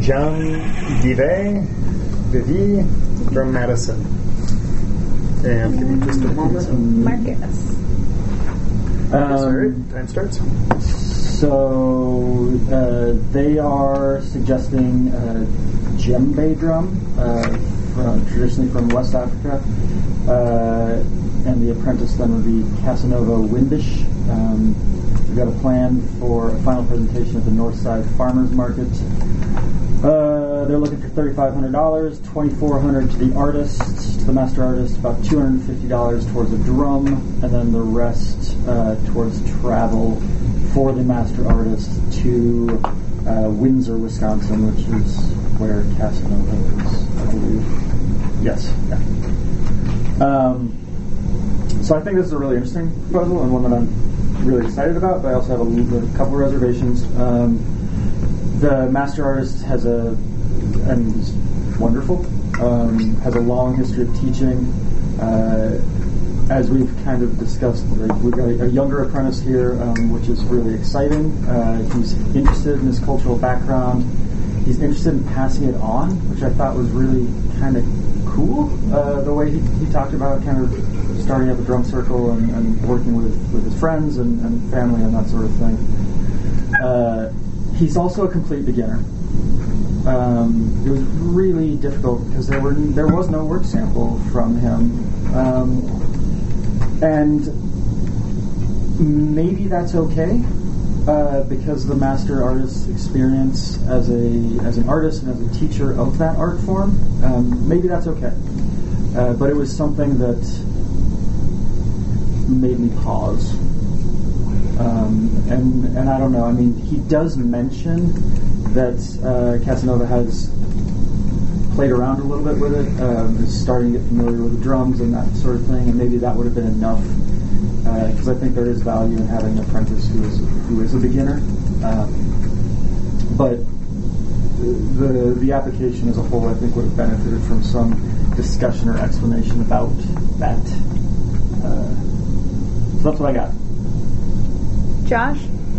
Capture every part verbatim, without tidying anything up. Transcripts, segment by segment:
John Vive, Vivi from Madison. And give me just a moment. Marcus. Um, Sorry, time starts. So uh, they are suggesting a djembe drum, uh, from, traditionally from West Africa, uh, and the apprentice then would be Casanova Windish. Um, we've got a plan for a final presentation at the Northside Farmers Market. Uh, they're looking for thirty-five hundred dollars, twenty-four hundred dollars to the artist, to the master artist, about two hundred fifty dollars towards a drum, and then the rest uh, towards travel for the master artist to uh, Windsor, Wisconsin, which is where Casanova is, I believe. Yes. Yeah. Um, so I think this is a really interesting proposal and one that I'm really excited about, but I also have a, a couple reservations. Um, The master artist has a, and he's wonderful, um, has a long history of teaching. Uh, as we've kind of discussed, like, we've got a, a younger apprentice here, um, which is really exciting. Uh, he's interested in his cultural background. He's interested in passing it on, which I thought was really kind of cool. Uh, the way he, he talked about kind of starting up a drum circle and, and working with, with his friends and, and family and that sort of thing. Uh, He's also a complete beginner. Um, it was really difficult because there were there was no work sample from him, um, and maybe that's okay uh, because the master artist's experience as a as an artist and as a teacher of that art form, um, maybe that's okay. Uh, but it was something that made me pause. Um, and and I don't know. I mean, he does mention that uh, Casanova has played around a little bit with it, um, is starting to get familiar with the drums and that sort of thing, and maybe that would have been enough. Because uh, I think there is value in having an apprentice who is who is a beginner. Um, but the the application as a whole, I think, would have benefited from some discussion or explanation about that. Uh, so that's what I got. Josh?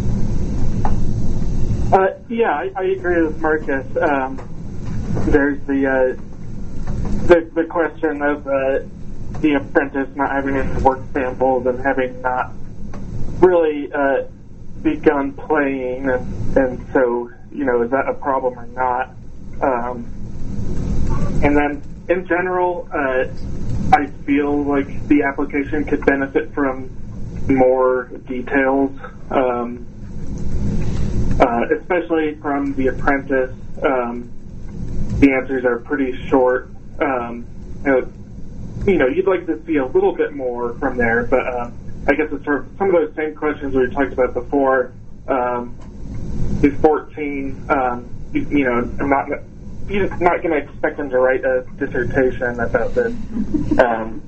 Uh, yeah, I, I agree with Marcus. Um, there's the, uh, the the question of uh, the apprentice not having any work samples and having not really uh, begun playing, and, and so, you know, is that a problem or not? Um, and then, in general, uh, I feel like the application could benefit from more details, um, uh, especially from the apprentice. Um, the answers are pretty short. Um, you know, you know, you'd like to see a little bit more from there, but uh, I guess it's sort of some of those same questions we talked about before. Um, he's fourteen. Um, you, you know, I'm not you're not going to expect him to write a dissertation about this. Um,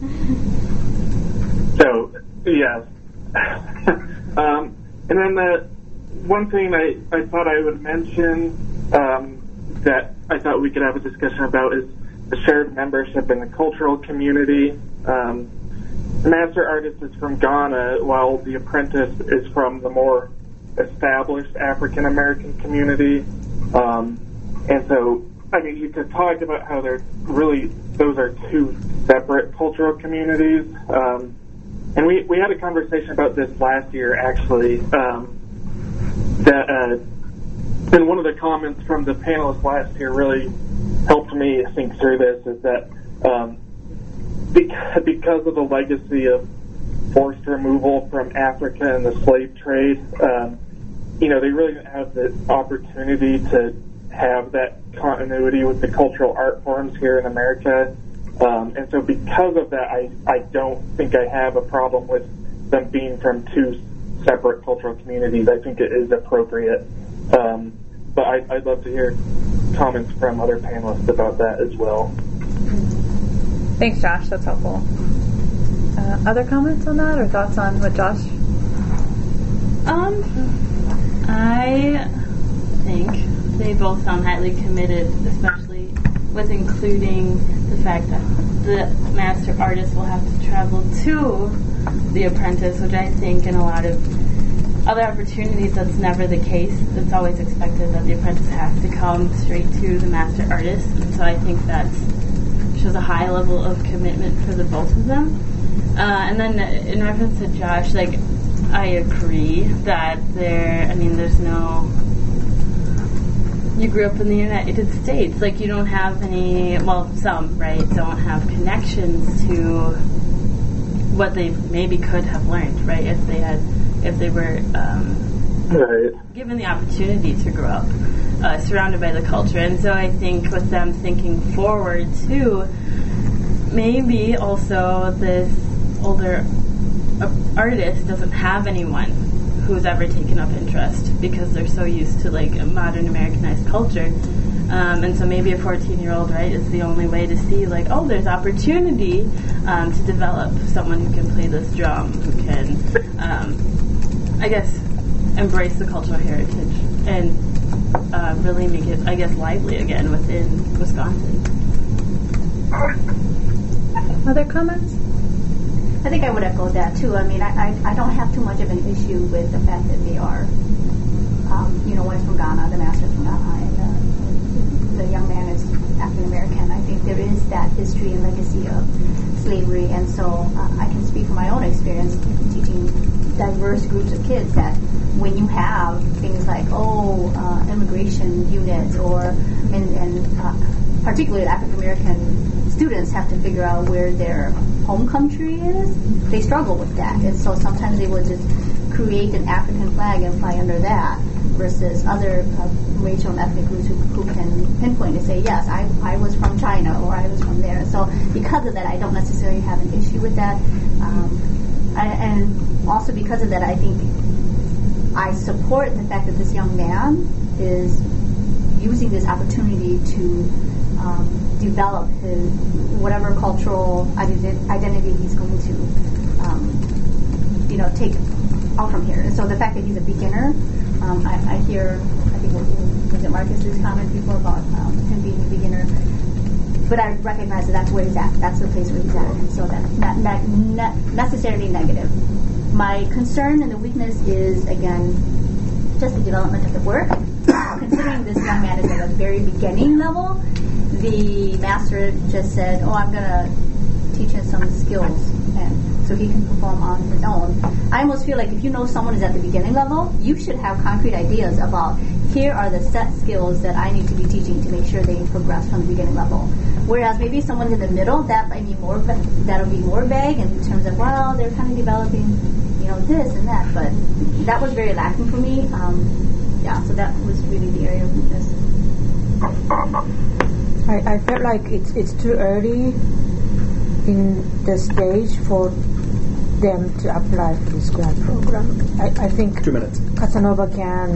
so. Yes. um, and then the one thing I, I thought I would mention um, that I thought we could have a discussion about is the shared membership in the cultural community. Um, the master artist is from Ghana, while the apprentice is from the more established African American community. Um, and so, I mean, you could talk about how they're really, those are two separate cultural communities. Um, And we, we had a conversation about this last year, actually, um, that, uh, and one of the comments from the panelists last year really helped me think through this, is that um, because, because of the legacy of forced removal from Africa and the slave trade, um, you know, they really didn't have the opportunity to have that continuity with the cultural art forms here in America. Um, and so because of that, I, I don't think I have a problem with them being from two separate cultural communities. I think it is appropriate. Um, but I, I'd love to hear comments from other panelists about that as well. Thanks, Josh. That's helpful. Uh, other comments on that or thoughts on what Josh? Um, I think they both sound highly committed, especially with including the fact that the master artist will have to travel to the apprentice, which I think in a lot of other opportunities, that's never the case. It's always expected that the apprentice has to come straight to the master artist, and so I think that shows a high level of commitment for the both of them. Uh, and then in reference to Josh, like, I agree that there, I mean, there's no, you grew up in the United States, like, you don't have any, well, some, right, don't have connections to what they maybe could have learned, right, if they had, if they were um, right. given the opportunity to grow up uh, surrounded by the culture. And so I think with them thinking forward too, maybe also this older uh, artist doesn't have anyone who's ever taken up interest because they're so used to like a modern Americanized culture. Um, and so maybe a fourteen-year-old, right, is the only way to see, like, oh, there's opportunity um, to develop someone who can play this drum, who can, um, I guess, embrace the cultural heritage and uh, really make it, I guess, lively again within Wisconsin. Other comments? I think I would echo that, too. I mean, I, I, I don't have too much of an issue with the fact that they are, um, you know, one is from Ghana, the master's from Ghana, and uh, the young man is African American. I think there is that history and legacy of slavery, and so uh, I can speak from my own experience teaching diverse groups of kids that when you have things like, oh, uh, immigration units, or and, and uh, particularly African American students have to figure out where their home country is, they struggle with that, and so sometimes they will just create an African flag and fly under that, versus other uh, racial and ethnic groups who, who can pinpoint and say, yes, I, I was from China, or I was from there. So because of that, I don't necessarily have an issue with that. Um, I, and also because of that, I think I support the fact that this young man is using this opportunity to um, develop his whatever cultural identi- identity he's going to, um, you know, take out from here. And so the fact that he's a beginner, Um, I, I hear, I think, was it Marcus's comment before about um, him being a beginner, but I recognize that that's where he's at. That's the place where he's at, and so that's not, not, not necessarily negative. My concern and the weakness is, again, just the development of the work. Considering this young man is at a very beginning level, the master just said, oh, I'm going to teach him some skills, and so he can perform on his own. I almost feel like if you know someone is at the beginning level, you should have concrete ideas about, here are the set skills that I need to be teaching to make sure they progress from the beginning level. Whereas maybe someone in the middle, that might be more, that'll be more vague in terms of, well, they're kind of developing, you know, this and that. But that was very lacking for me. Um, yeah, so that was really the area of weakness. I, I felt like it's it's too early in the stage for them to apply for this grant program. I, I think Two minutes. Casanova can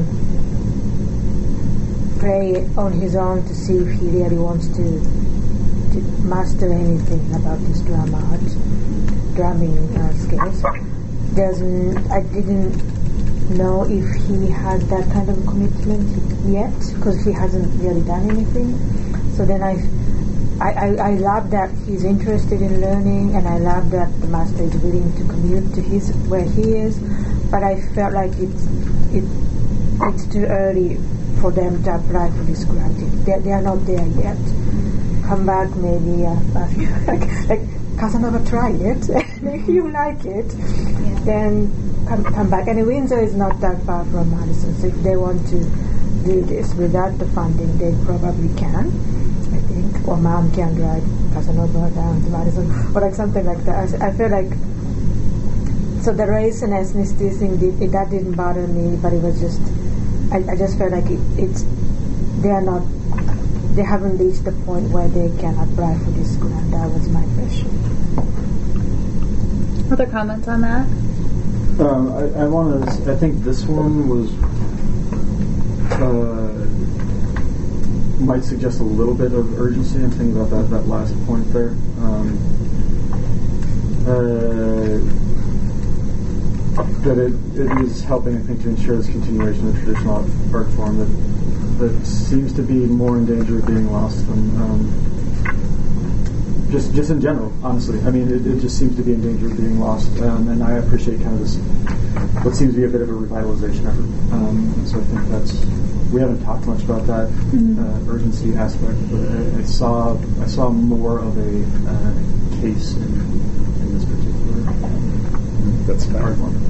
play on his own to see if he really wants to to master anything about this drum art, drumming uh, skills. Doesn't I didn't know if he had that kind of commitment yet, because he hasn't really done anything. So then I. I, I, I love that he's interested in learning, and I love that the master is willing to commute to his where he is. But I felt like it's it it's too early for them to apply for this grant. They they are not there yet. Come back maybe uh, like like Casanova tried it. If you like it, yeah. then come come back. And Windsor is not that far from Madison, so if they want to do this without the funding, they probably can. I think, or mom can drive Casanova down to Madison, or like something like that. I, I feel like, so the race and ethnicity thing, did, it, that didn't bother me, but it was just, I, I just felt like it, it's, they are not, they haven't reached the point where they can apply for this grant. That was my impression. Other comments on that? Um, I, I want to, I think this one was, uh, might suggest a little bit of urgency. I'm thinking about that, that last point there. Um, uh, that it, it is helping, I think, to ensure this continuation of traditional art form that that seems to be more in danger of being lost than um, just just in general, honestly. I mean, it, it just seems to be in danger of being lost, um, and I appreciate kind of this, what seems to be a bit of a revitalization effort. Um, and so I think that's, we haven't talked much about that mm-hmm. uh, urgency aspect, but I, I saw I saw more of a uh, case in, in this particular That's hard fine. one.